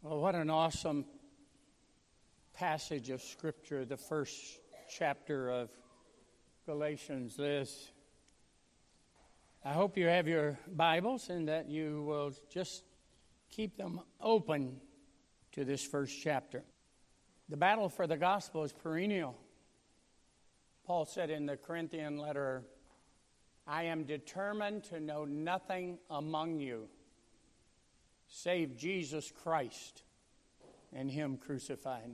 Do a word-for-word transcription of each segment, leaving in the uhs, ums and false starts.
Well, what an awesome passage of Scripture, the first chapter of Galatians is. I hope you have your Bibles and that you will just keep them open to this first chapter. The battle for the gospel is perennial. Paul said in the Corinthian letter, I am determined to know nothing among you save Jesus Christ and Him crucified.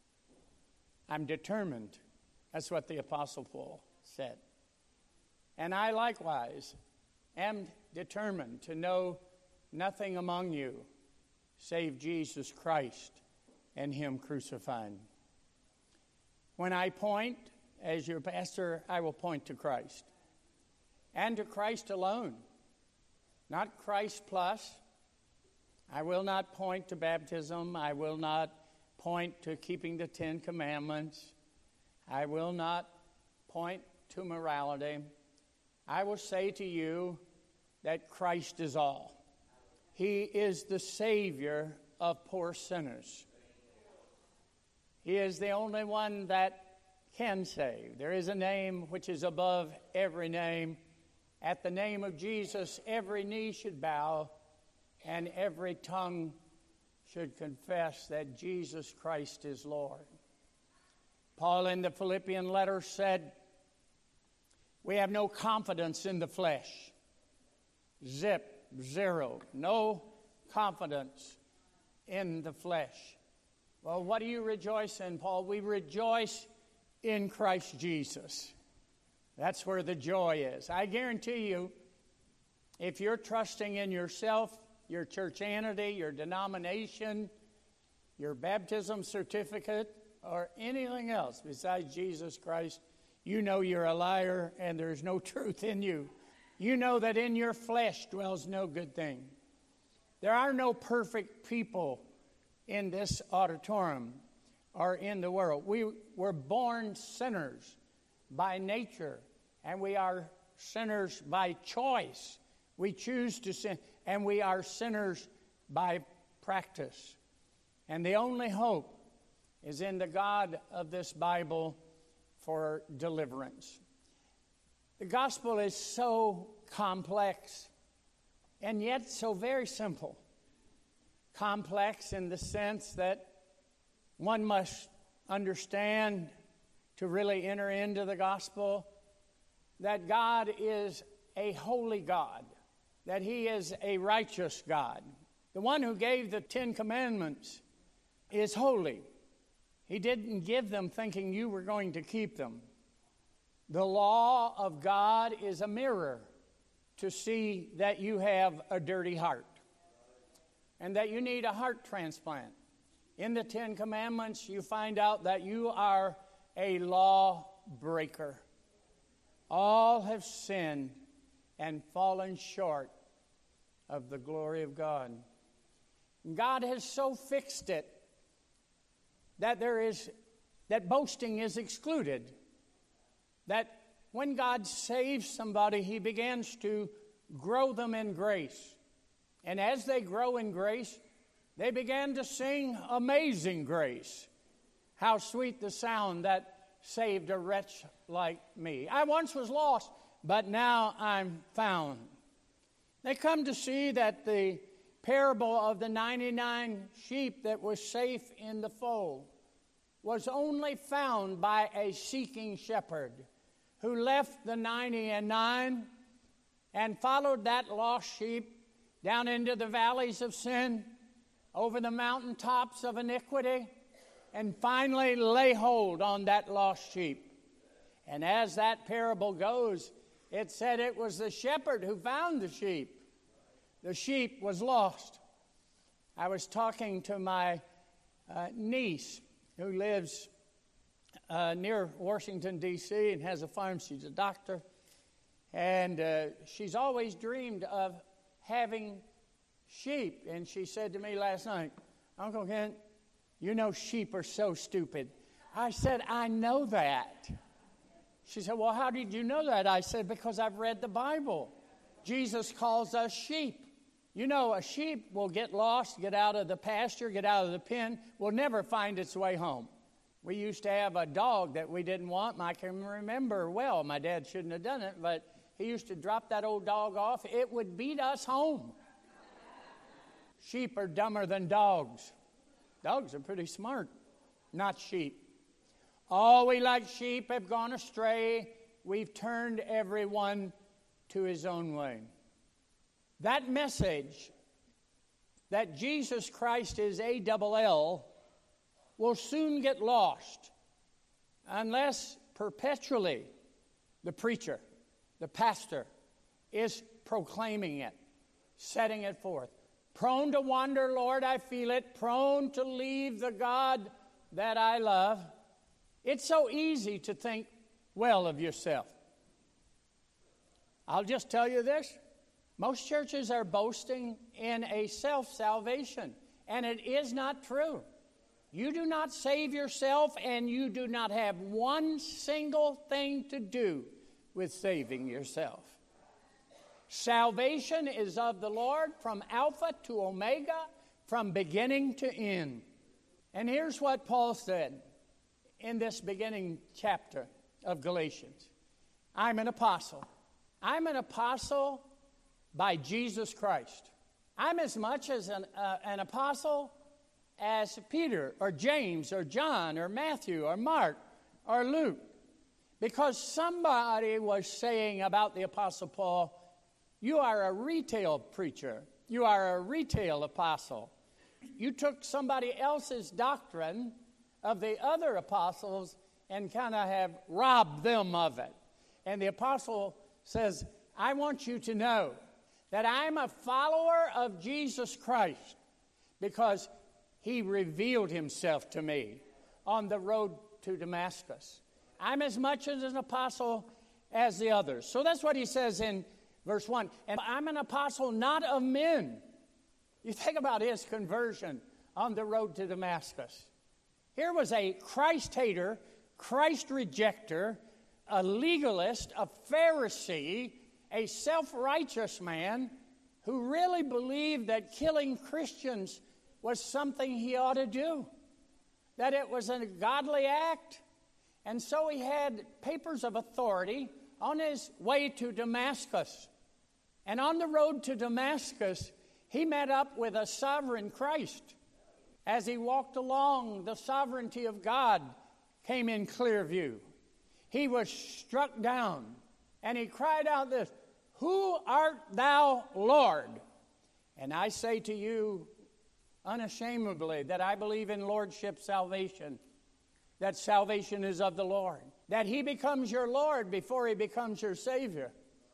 I'm determined. That's what the Apostle Paul said. And I likewise am determined to know nothing among you save Jesus Christ and Him crucified. When I point, as your pastor, I will point to Christ. And to Christ alone. Not Christ plus. I will not point to baptism. I will not point to keeping the Ten Commandments. I will not point to morality. I will say to you that Christ is all. He is the Savior of poor sinners. He is the only one that can save. There is a name which is above every name. At the name of Jesus, every knee should bow and every tongue should confess that Jesus Christ is Lord. Paul in the Philippian letter said, we have no confidence in the flesh. Zip, zero. No confidence in the flesh. Well, what do you rejoice in, Paul? We rejoice in Christ Jesus. That's where the joy is. I guarantee you, if you're trusting in yourself, your churchianity, your denomination, your baptism certificate, or anything else besides Jesus Christ, you know you're a liar and there's no truth in you. You know that in your flesh dwells no good thing. There are no perfect people in this auditorium or in the world. We were born sinners by nature, and we are sinners by choice. We choose to sin, and we are sinners by practice. And the only hope is in the God of this Bible for deliverance. The gospel is so complex and yet so very simple. Complex in the sense that one must understand to really enter into the gospel that God is a holy God, that He is a righteous God. The one who gave the Ten Commandments is holy. He didn't give them thinking you were going to keep them. The law of God is a mirror to see that you have a dirty heart and that you need a heart transplant. In the Ten Commandments, you find out that you are a law breaker. All have sinned and fallen short of the glory of God. God has so fixed it that there is that boasting is excluded. That when God saves somebody, He begins to grow them in grace. And as they grow in grace, they began to sing Amazing Grace. How sweet the sound that saved a wretch like me. I once was lost, but now I'm found. They come to see that the parable of the ninety-nine sheep that was safe in the fold was only found by a seeking shepherd who left the ninety and nine and followed that lost sheep down into the valleys of sin, over the mountaintops of iniquity, and finally lay hold on that lost sheep. And as that parable goes, it said it was the shepherd who found the sheep. The sheep was lost. I was talking to my uh, niece who lives uh, near Washington, D C and has a farm. She's a doctor. And uh, she's always dreamed of having sheep. And she said to me last night, Uncle Kent, you know sheep are so stupid. I said, I know that. She said, well, how did you know that? I said, because I've read the Bible. Jesus calls us sheep. You know, a sheep will get lost, get out of the pasture, get out of the pen, will never find its way home. We used to have a dog that we didn't want. I can remember well. My dad shouldn't have done it, but he used to drop that old dog off. It would beat us home. Sheep are dumber than dogs. Dogs are pretty smart, not sheep. All we like sheep have gone astray. We've turned everyone to his own way. That message that Jesus Christ is A double L will soon get lost unless perpetually the preacher, the pastor, is proclaiming it, setting it forth. Prone to wander, Lord, I feel it. Prone to leave the God that I love. It's so easy to think well of yourself. I'll just tell you this. Most churches are boasting in a self-salvation, and it is not true. You do not save yourself, and you do not have one single thing to do with saving yourself. Salvation is of the Lord from Alpha to Omega, from beginning to end. And here's what Paul said in this beginning chapter of Galatians. I'm an apostle. I'm an apostle by Jesus Christ. I'm as much as an, uh, an apostle as Peter or James or John or Matthew or Mark or Luke. Because somebody was saying about the Apostle Paul, you are a retail preacher. You are a retail apostle. You took somebody else's doctrine of the other apostles and kind of have robbed them of it. And the apostle says, I want you to know that I'm a follower of Jesus Christ because he revealed himself to me on the road to Damascus. I'm as much as an apostle as the others. So that's what he says in verse one. And I'm an apostle not of men. You think about his conversion on the road to Damascus. Here was a Christ hater, Christ rejecter, a legalist, a Pharisee, a self-righteous man who really believed that killing Christians was something he ought to do, that it was a godly act. And so he had papers of authority on his way to Damascus. And on the road to Damascus, he met up with a sovereign Christ. As he walked along, the sovereignty of God came in clear view. He was struck down, and he cried out this, Who art thou, Lord? And I say to you unashamedly that I believe in lordship salvation, that salvation is of the Lord, that he becomes your Lord before he becomes your Savior.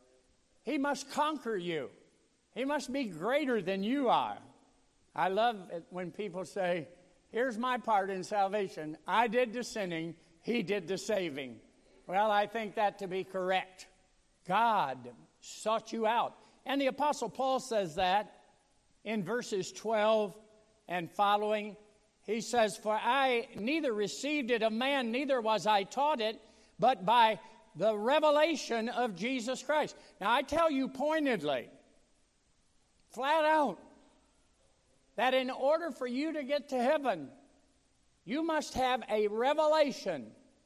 He must conquer you. He must be greater than you are. I love it when people say, here's my part in salvation. I did the sinning, he did the saving. Well, I think that to be correct. God sought you out. And the Apostle Paul says that in verses twelve and following. He says, For I neither received it of man, neither was I taught it, but by the revelation of Jesus Christ. Now, I tell you pointedly, flat out, that in order for you to get to heaven, you must have a revelation,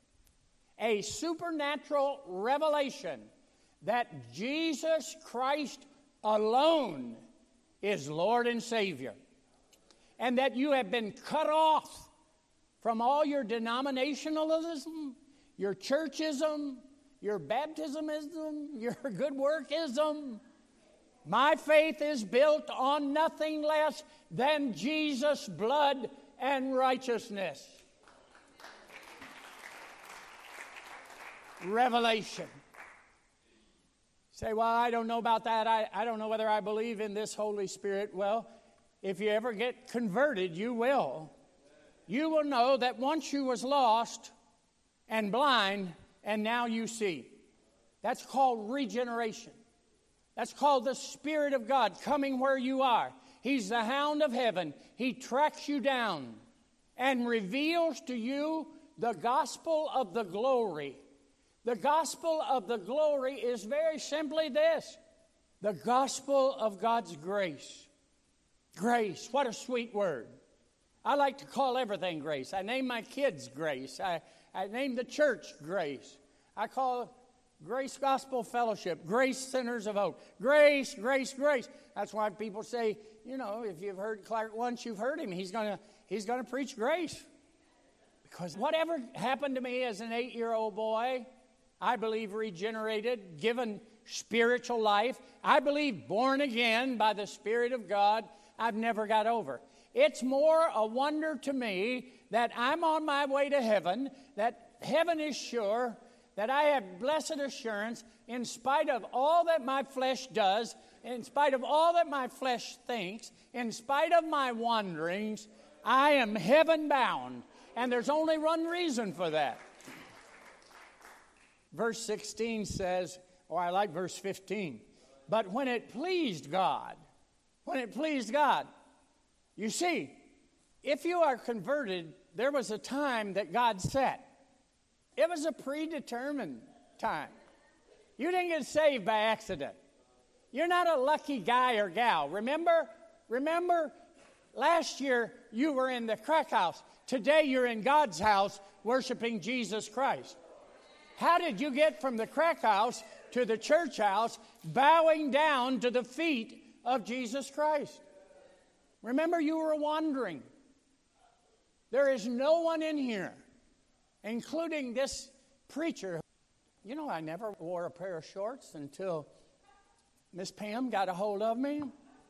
a supernatural revelation that Jesus Christ alone is Lord and Savior, and that you have been cut off from all your denominationalism, your churchism, your baptismism, your good workism. My faith is built on nothing less than Jesus' blood and righteousness. Revelation. Say, well, I don't know about that. I, I don't know whether I believe in this Holy Spirit. Well, if you ever get converted, you will. You will know that once you was lost and blind, and now you see. That's called regeneration. That's called the Spirit of God coming where you are. He's the hound of heaven. He tracks you down and reveals to you the gospel of the glory. The gospel of the glory is very simply this, The gospel of God's grace. Grace, what a sweet word. I like to call everything grace. I name my kids Grace. I, I name the church Grace. I call Grace Gospel Fellowship, Grace Centers of Hope. Grace, grace, grace. That's why people say, you know, if you've heard Clark once, you've heard him. He's going to he's going to preach grace. Because whatever happened to me as an eight-year-old boy, I believe regenerated, given spiritual life. I believe born again by the Spirit of God. I've never got over. It's more a wonder to me that I'm on my way to heaven, that heaven is sure, that I have blessed assurance in spite of all that my flesh does, in spite of all that my flesh thinks, in spite of my wanderings, I am heaven bound. And there's only one reason for that. Verse sixteen says, or I like verse fifteen, but when it pleased God, when it pleased God, you see, if you are converted, there was a time that God set. It was a predetermined time. You didn't get saved by accident. You're not a lucky guy or gal. Remember, remember, last year you were in the crack house. Today you're in God's house worshiping Jesus Christ. How did you get from the crack house to the church house bowing down to the feet of Jesus Christ? Remember, you were wandering. There is no one in here, including this preacher. You know, I never wore a pair of shorts until Miss Pam got a hold of me.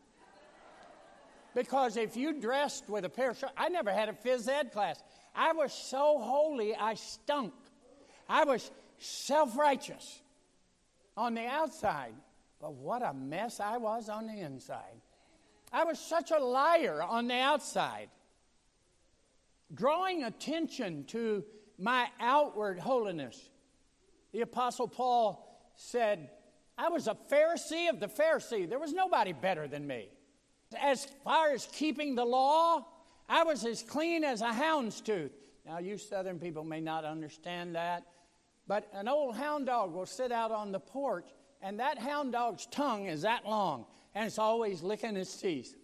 Because if you dressed with a pair of shorts, I never had a phys ed class. I was so holy, I stunk. I was self-righteous on the outside, but what a mess I was on the inside. I was such a liar on the outside. Drawing attention to my outward holiness. The Apostle Paul said, I was a Pharisee of the Pharisee. There was nobody better than me. As far as keeping the law, I was as clean as a hound's tooth. Now, you Southern people may not understand that, but an old hound dog will sit out on the porch, and that hound dog's tongue is that long, and it's always licking its teeth.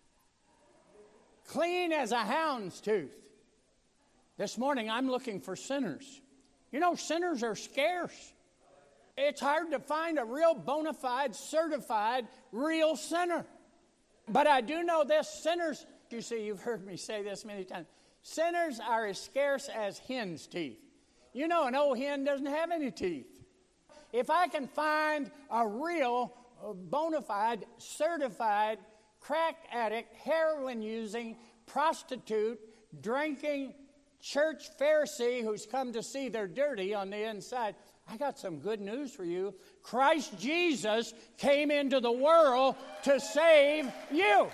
Clean as a hound's tooth. This morning, I'm looking for sinners. You know, sinners are scarce. It's hard to find a real bona fide, certified, real sinner. But I do know this, sinners, you see, you've heard me say this many times, sinners are as scarce as hen's teeth. You know, an old hen doesn't have any teeth. If I can find a real, bona fide, certified, crack addict, heroin-using, prostitute, drinking, church Pharisee who's come to see they're dirty on the inside, I got some good news for you. Christ Jesus came into the world to save you.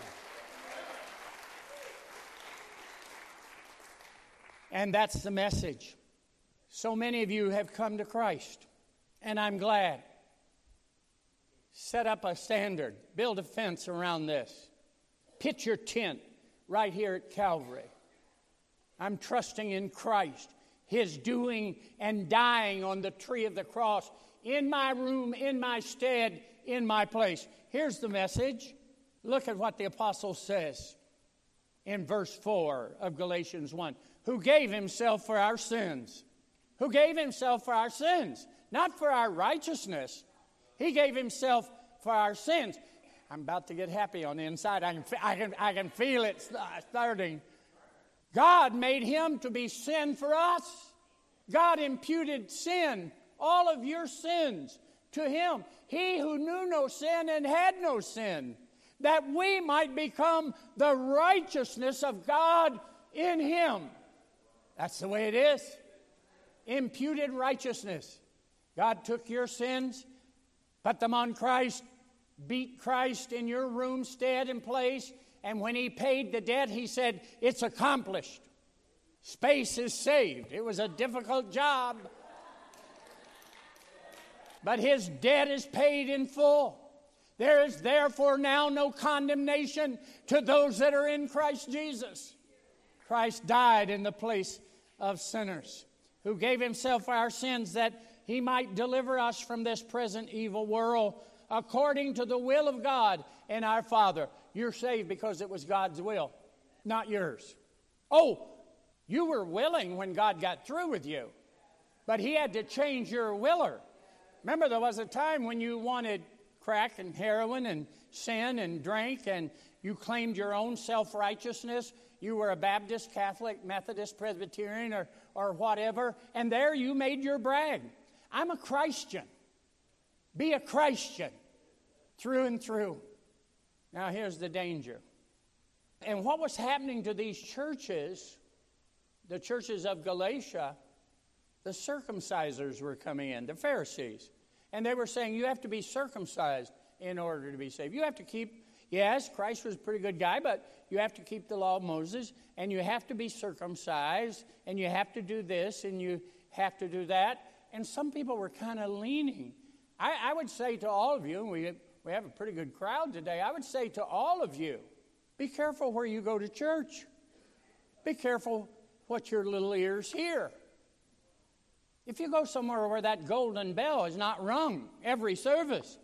And that's the message. So many of you have come to Christ, and I'm glad. Set up a standard. Build a fence around this. Pitch your tent right here at Calvary. I'm trusting in Christ, His doing and dying on the tree of the cross, in my room, in my stead, in my place. Here's the message. Look at what the apostle says in verse four of Galatians one. Who gave Himself for our sins. Who gave Himself for our sins. Not for our righteousness. He gave Himself for our sins. I'm about to get happy on the inside. I can, I can, I can feel it starting. God made Him to be sin for us. God imputed sin, all of your sins, to Him. He who knew no sin and had no sin, that we might become the righteousness of God in Him. That's the way it is. Imputed righteousness. God took your sins, put them on Christ, beat Christ in your room, stead, and place, and when He paid the debt, He said, it's accomplished. Space is saved. It was a difficult job. But His debt is paid in full. There is therefore now no condemnation to those that are in Christ Jesus. Christ died in the place of sinners, who gave Himself for our sins that He might deliver us from this present evil world, according to the will of God and our Father. You're saved because it was God's will, not yours. Oh, you were willing when God got through with you, but he had to change your willer. Remember, there was a time when you wanted crack and heroin and sin and drank, and you claimed your own self-righteousness. You were a Baptist, Catholic, Methodist, Presbyterian, or, or whatever, and there you made your brag. I'm a Christian. Be a Christian through and through. Now, here's the danger. And what was happening to these churches, the churches of Galatia, the circumcisers were coming in, the Pharisees. And they were saying, you have to be circumcised in order to be saved. You have to keep, yes, Christ was a pretty good guy, but you have to keep the law of Moses, and you have to be circumcised, and you have to do this, and you have to do that. And some people were kind of leaning. I, I would say to all of you, and we, we have a pretty good crowd today, I would say to all of you, be careful where you go to church. Be careful what your little ears hear. If you go somewhere where that golden bell is not rung every service.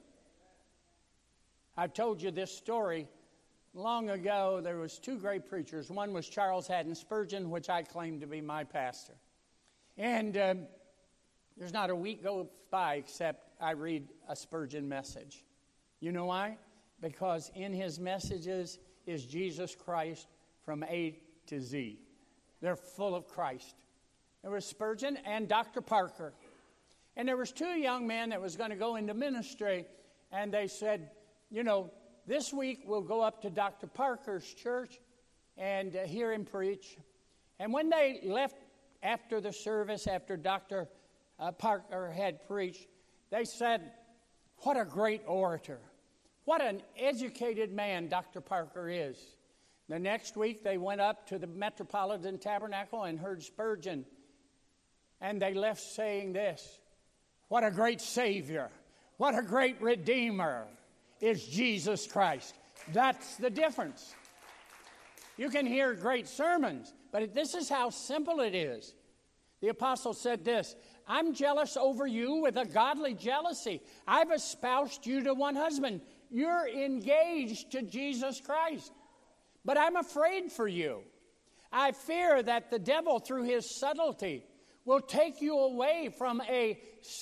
I've told you this story. Long ago, there was two great preachers. One was Charles Haddon Spurgeon, which I claim to be my pastor. And um, there's not a week goes by except I read a Spurgeon message. You know why? Because in his messages is Jesus Christ from A to Z. They're full of Christ. There was Spurgeon and Doctor Parker. And there was two young men that was going to go into ministry, and they said, you know, this week we'll go up to Doctor Parker's church and uh, hear him preach. And when they left after the service, after Doctor Uh, Parker had preached, they said, what a great orator. What an educated man Doctor Parker is. The next week they went up to the Metropolitan Tabernacle and heard Spurgeon. And they left saying this, what a great Savior, what a great Redeemer is Jesus Christ. That's the difference. You can hear great sermons, but this is how simple it is. The apostle said this, I'm jealous over you with a godly jealousy. I've espoused you to one husband. You're engaged to Jesus Christ. But I'm afraid for you. I fear that the devil, through his subtlety, will take you away from a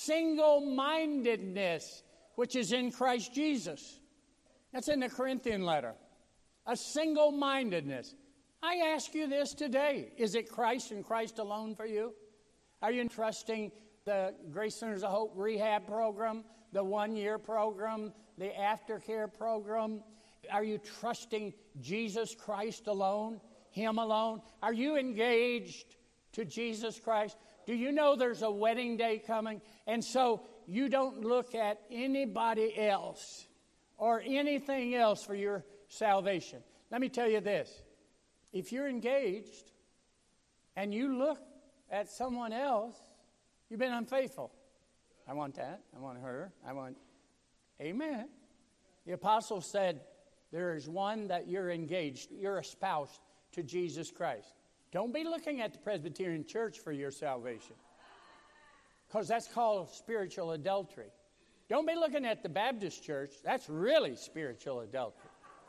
single-mindedness which is in Christ Jesus. That's in the Corinthian letter. A single-mindedness. I ask you this today. Is it Christ and Christ alone for you? Are you trusting the Grace Centers of Hope rehab program, the one-year program, the aftercare program? Are you trusting Jesus Christ alone, Him alone? Are you engaged to Jesus Christ? Do you know there's a wedding day coming? And so you don't look at anybody else or anything else for your salvation. Let me tell you this. If you're engaged and you look at someone else, you've been unfaithful. I want that. I want her. I want... Amen. The apostle said, there is one that you're engaged, you're espoused to Jesus Christ. Don't be looking at the Presbyterian Church for your salvation, because that's called spiritual adultery. Don't be looking at the Baptist Church. That's really spiritual adultery.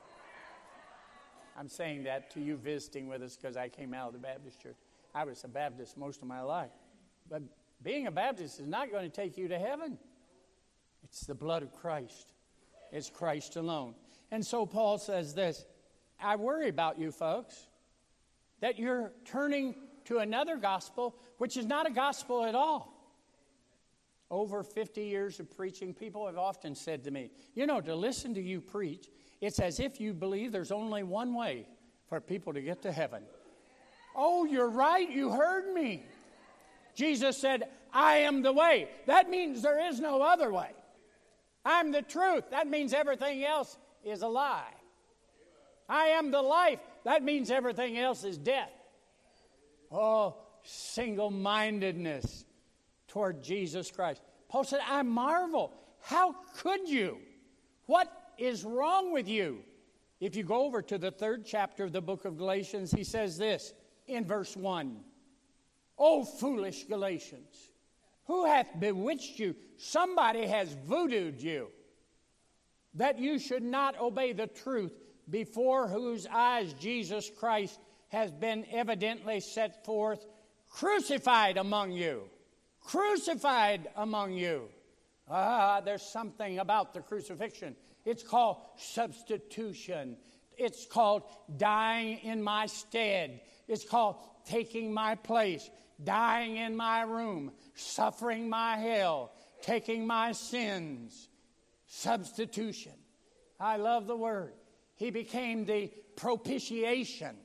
I'm saying that to you visiting with us because I came out of the Baptist Church. I was a Baptist most of my life. But being a Baptist is not going to take you to heaven. It's the blood of Christ. It's Christ alone. And so Paul says this, I worry about you folks, that you're turning to another gospel, which is not a gospel at all. Over fifty years of preaching, people have often said to me, you know, to listen to you preach, it's as if you believe there's only one way for people to get to heaven. Oh, you're right. You heard me. Jesus said, I am the way. That means there is no other way. I'm the truth. That means everything else is a lie. I am the life. That means everything else is death. Oh, single-mindedness toward Jesus Christ. Paul said, I marvel. How could you? What is wrong with you? If you go over to the third chapter of the book of Galatians, he says this in verse one. O foolish Galatians, who hath bewitched you? Somebody has voodooed you. that you should not obey the truth, before whose eyes Jesus Christ has been evidently set forth, crucified among you. Crucified among you. Ah, there's something about the crucifixion. It's called substitution. It's called dying in my stead. It's called taking my place, dying in my room, suffering my hell, taking my sins. Substitution. I love the word. He became the propitiation.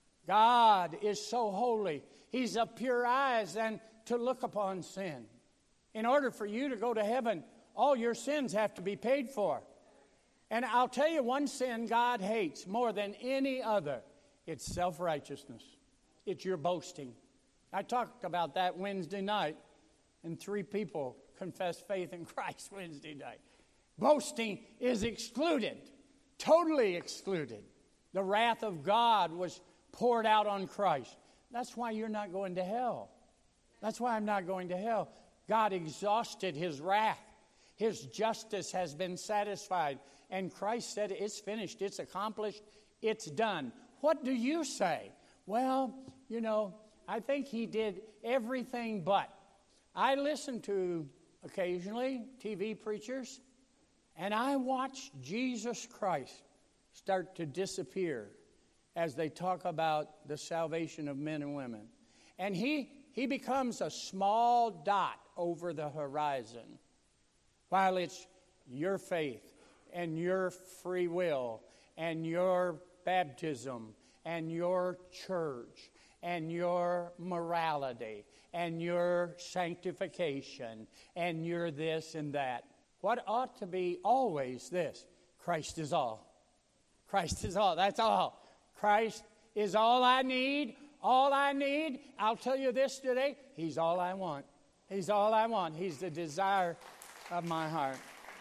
God is so holy. He's of pure eyes and to look upon sin. In order for you to go to heaven, all your sins have to be paid for. And I'll tell you one sin God hates more than any other. It's self-righteousness. It's your boasting. I talked about that Wednesday night, and three people confessed faith in Christ Wednesday night. Boasting is excluded, totally excluded. The wrath of God was poured out on Christ. That's why you're not going to hell. That's why I'm not going to hell. God exhausted his wrath. His justice has been satisfied. And Christ said, it's finished, it's accomplished, it's done. What do you say? Well, you know, I think he did everything but. I listen to, occasionally, T V preachers, and I watch Jesus Christ start to disappear as they talk about the salvation of men and women. And he, he becomes a small dot over the horizon, while it's your faith and your free will and your baptism and your church and your morality and your sanctification and your this and that. What ought to be always this: Christ is all. Christ is all. That's all. Christ is all I need. All I need. I'll tell you this today. He's all I want. He's all I want. He's the desire of my heart.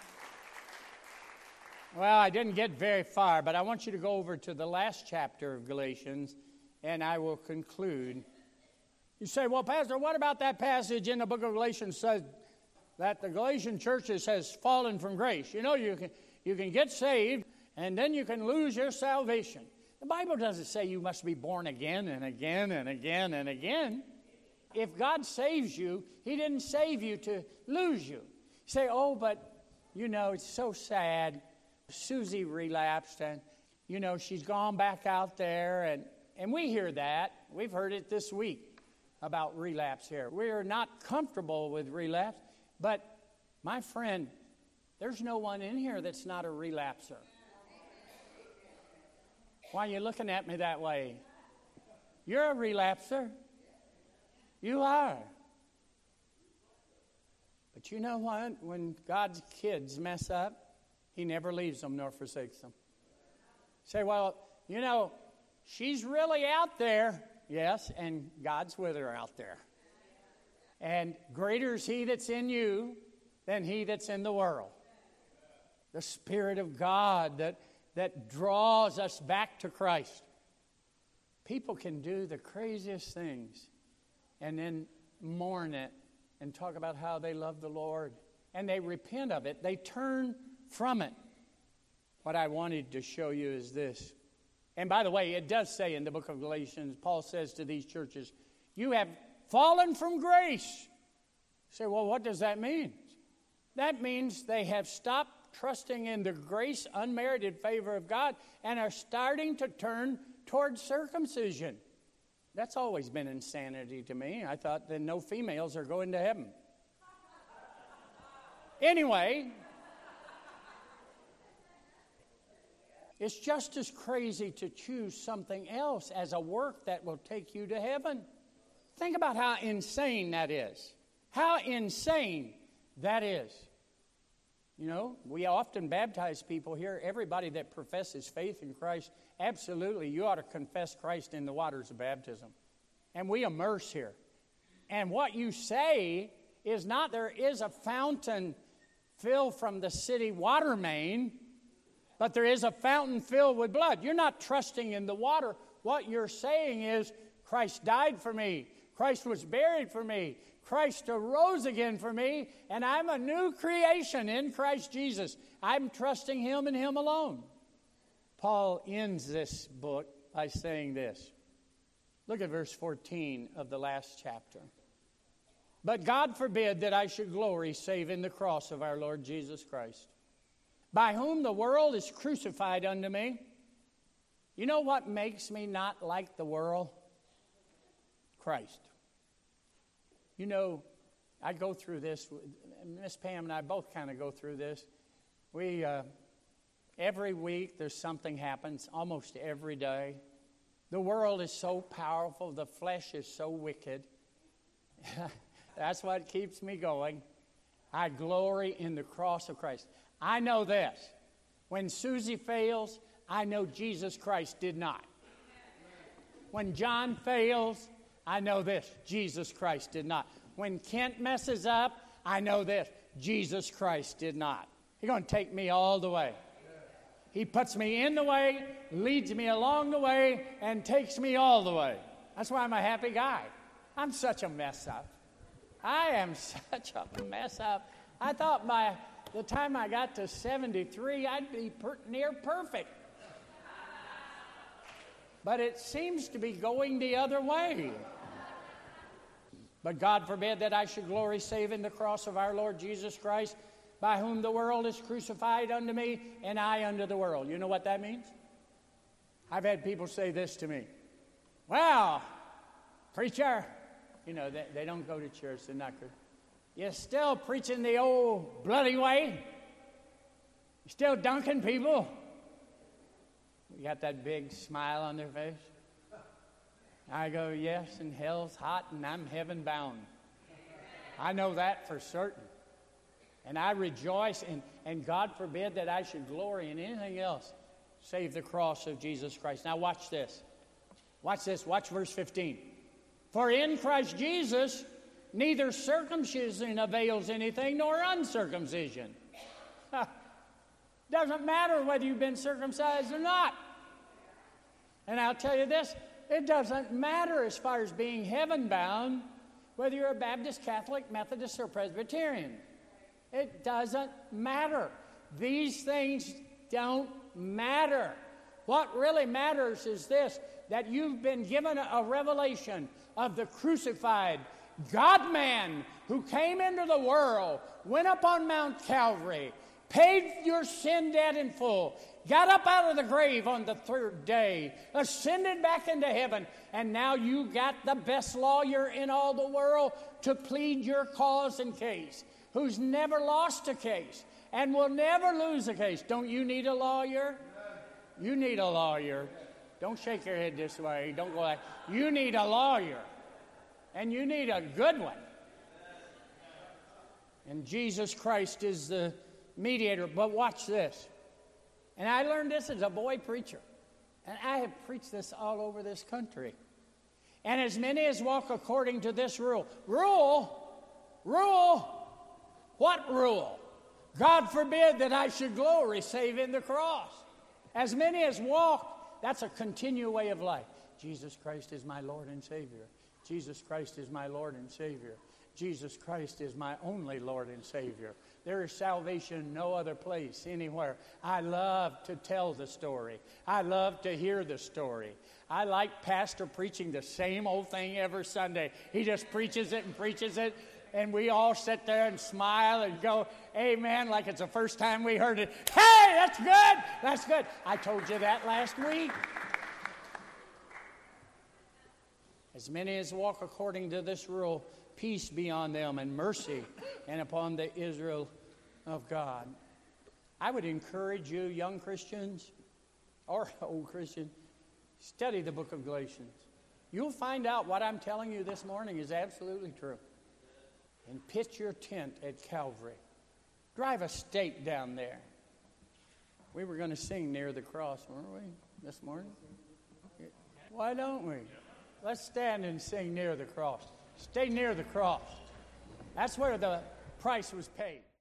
Well, I didn't get very far, but I want you to go over to the last chapter of Galatians, and I will conclude. You say, well, Pastor, what about that passage in the book of Galatians says that the Galatian churches has fallen from grace? You know, you can, you can get saved, and then you can lose your salvation. The Bible doesn't say you must be born again and again and again and again. If God saves you, he didn't save you to lose you. You say, oh, but, you know, it's so sad. Susie relapsed, and, you know, she's gone back out there, and, and we hear that. We've heard it this week about relapse here. We're not comfortable with relapse, but, my friend, there's no one in here that's not a relapser. Why are you looking at me that way? You're a relapser. You are. But you know what? When God's kids mess up, he never leaves them nor forsakes them. Say, well, you know, she's really out there. Yes, and God's with her out there. And greater is he that's in you than he that's in the world. The Spirit of God that, that draws us back to Christ. People can do the craziest things and then mourn it and talk about how they love the Lord. And they repent of it. They turn from it. What I wanted to show you is this. And by the way, it does say in the book of Galatians, Paul says to these churches, you have fallen from grace. You say, well, what does that mean? That means they have stopped trusting in the grace, unmerited favor of God, and are starting to turn towards circumcision. That's always been insanity to me. I thought that no females are going to heaven. Anyway, it's just as crazy to choose something else as a work that will take you to heaven. Think about how insane that is. How insane that is. You know, we often baptize people here. Everybody that professes faith in Christ, absolutely, you ought to confess Christ in the waters of baptism. And we immerse here. And what you say is not there is a fountain filled from the city water main, but there is a fountain filled with blood. You're not trusting in the water. What you're saying is, Christ died for me. Christ was buried for me. Christ arose again for me, and I'm a new creation in Christ Jesus. I'm trusting Him and Him alone. Paul ends this book by saying this. Look at verse fourteen of the last chapter. But God forbid that I should glory save in the cross of our Lord Jesus Christ, by whom the world is crucified unto me. You know what makes me not like the world? Christ. You know, I go through this. Miss Pam and I both kind of go through this. We, uh, every week there's something happens, almost every day. The world is so powerful. The flesh is so wicked. That's what keeps me going. I glory in the cross of Christ. I know this. When Susie fails, I know Jesus Christ did not. When John fails, I know this. Jesus Christ did not. When Kent messes up, I know this. Jesus Christ did not. He's going to take me all the way. He puts me in the way, leads me along the way, and takes me all the way. That's why I'm a happy guy. I'm such a mess up. I am such a mess up. I thought by the time I got to seventy-three, I'd be per- near perfect. But it seems to be going the other way. But God forbid that I should glory save in the cross of our Lord Jesus Christ, by whom the world is crucified unto me, and I unto the world. You know what that means? I've had people say this to me. Well, preacher, you know, they, they don't go to church, they're not good. You're still preaching the old bloody way? You're still dunking people? You got that big smile on their face? I go, yes, and hell's hot, and I'm heaven bound. I know that for certain. And I rejoice, and, and God forbid that I should glory in anything else save the cross of Jesus Christ. Now watch this. Watch this. Watch verse fifteen. For in Christ Jesus, neither circumcision avails anything nor uncircumcision. Doesn't matter whether you've been circumcised or not. And I'll tell you this, it doesn't matter as far as being heaven-bound, whether you're a Baptist, Catholic, Methodist, or Presbyterian. It doesn't matter. These things don't matter. What really matters is this, that you've been given a revelation of the crucified God-man who came into the world, went up on Mount Calvary, paid your sin debt in full, got up out of the grave on the third day, ascended back into heaven, and now you got the best lawyer in all the world to plead your cause and case, who's never lost a case and will never lose a case. Don't you need a lawyer? You need a lawyer. Don't shake your head this way. Don't go like, you need a lawyer. And you need a good one. And Jesus Christ is the mediator. But watch this. And I learned this as a boy preacher. And I have preached this all over this country. And as many as walk according to this rule. Rule? Rule? What rule? God forbid that I should glory save in the cross. As many as walk, that's a continual way of life. Jesus Christ is my Lord and Savior. Jesus Christ is my Lord and Savior. Jesus Christ is my only Lord and Savior. There is salvation no other place, anywhere. I love to tell the story. I love to hear the story. I like pastor preaching the same old thing every Sunday. He just preaches it and preaches it, and we all sit there and smile and go, amen, like it's the first time we heard it. Hey, that's good, that's good. I told you that last week. As many as walk according to this rule, peace be on them and mercy and upon the Israel of God. I would encourage you, young Christians or old Christians, study the book of Galatians. You'll find out what I'm telling you this morning is absolutely true. And pitch your tent at Calvary. Drive a stake down there. We were going to sing Near the Cross, weren't we, this morning? Why don't we? Let's stand and sing Near the Cross. Stay near the cross. That's where the price was paid.